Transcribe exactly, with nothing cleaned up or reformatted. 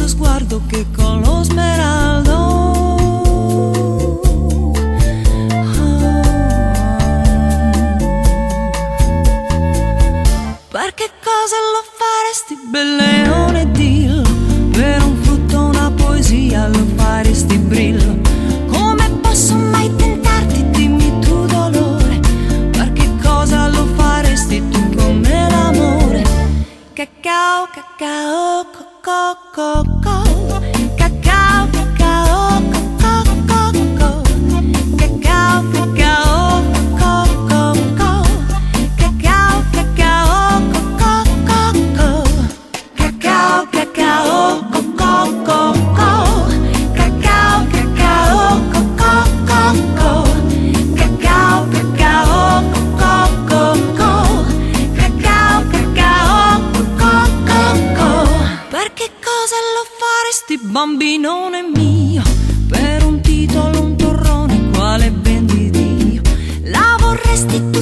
sguardo che con lo smeraldo. Oh. Per che cosa lo faresti, Belleone Dio? Per un frutto, una poesia lo faresti brillo. Come posso mai tentarti, dimmi tu dolore? Per che cosa lo faresti tu come l'amore? Cacao, cacao, coco, coco. Cacao, cacao, coco, coco. Cacao, cacao, coco, coco. Cacao, cacao, coco, coco. Cacao, cacao, coco, coco. Cacao, cacao, coco, coco. Cacao, cacao, coco, coco. Cacao, cacao, coco, coco. Per che cosa lo faresti, bambinone mio? Per un titolo, un torrone, quale vendi Dio? La vorresti tu